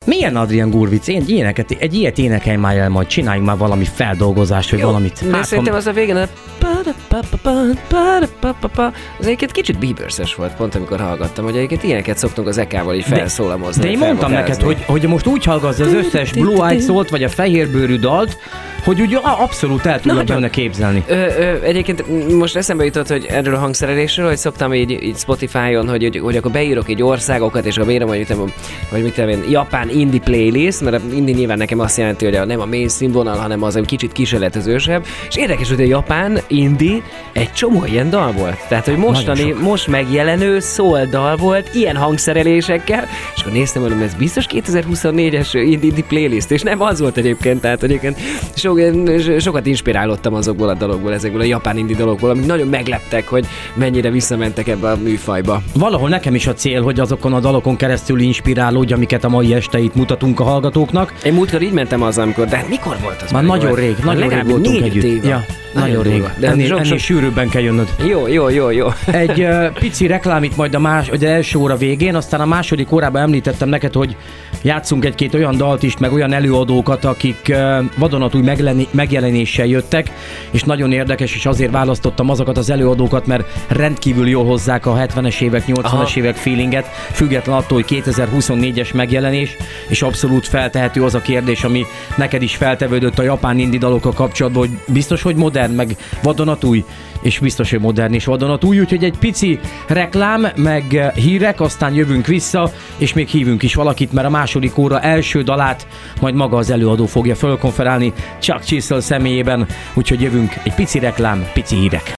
Milyen Adrian Gurvic? Egy ilyet énekelj már el, majd csináljunk már valami feldolgozást, vagy valamit. Hát, szerintem az a végén az egyébként kicsit Bieberses volt, pont amikor hallgattam, hogy egyébként ilyeneket szoktunk az EK-val így felszólamozni. De én mondtam neked, hogy most úgy hallgatsz az összes Blue Eyed Soul-t, vagy a fehérbőrű dalt, hogy úgy abszolút el tudod benne képzelni. Egyébként most eszembe jutott, hogy erről a hangszerelésről, hogy szoktam így Spotify-on, hogy akkor beírok egy országokat, és akkor beírom, hogy mit tudom én, japán indie playlist, mert indie nyilván nekem azt jelenti, hogy nem a mainstream vonal, hanem az egy kicsit kísérletezősebb, és érdekes, hogy a japán indie egy csomó ilyen dal volt. Tehát, hogy most megjelenő soul dal volt, ilyen hangszerelésekkel, és akkor néztem, hogy ez biztos 2024-es indie playlist, és nem az volt egyébként, tehát egyébként sokat inspirálódtam azokból a dalokból, ezekből a japán indie dalokból, amik nagyon megleptek, hogy mennyire visszamentek ebbe a műfajba. Valahol nekem is a cél, hogy azokon a dalokon keresztül inspirálódj, amiket a mai este itt mutatunk a hallgatóknak. Én múltkor így mentem azzal, amikor, de hát mikor volt az? Már nagyon rég voltunk együtt. Ja, nagyon rég. De ennél sűrűbben kell jönnöd. Jó. Egy pici reklám itt majd az első óra végén, aztán a második órában említettem neked, hogy játszunk egy-két olyan dalt is, meg olyan előadókat, akik vadonatúj megjelenéssel jöttek, és nagyon érdekes, és azért választottam azokat az előadókat, mert rendkívül jól hozzák a 70-es évek, 80-es évek feelinget, független attól, hogy 2024-es megjelenés, és abszolút feltehető az a kérdés, ami neked is feltevődött a japán indie dalokkal kapcsolatban, hogy biztos, hogy modern, meg vadonatúj, és biztos, hogy modern és vadonatúj, úgyhogy egy pici reklám, meg hírek, aztán jövünk vissza, és még hívunk is valakit, mert a második óra első dalát majd maga az előadó fogja fölkonferálni Chuck Chisel személyében, úgyhogy jövünk, egy pici reklám, pici hírek.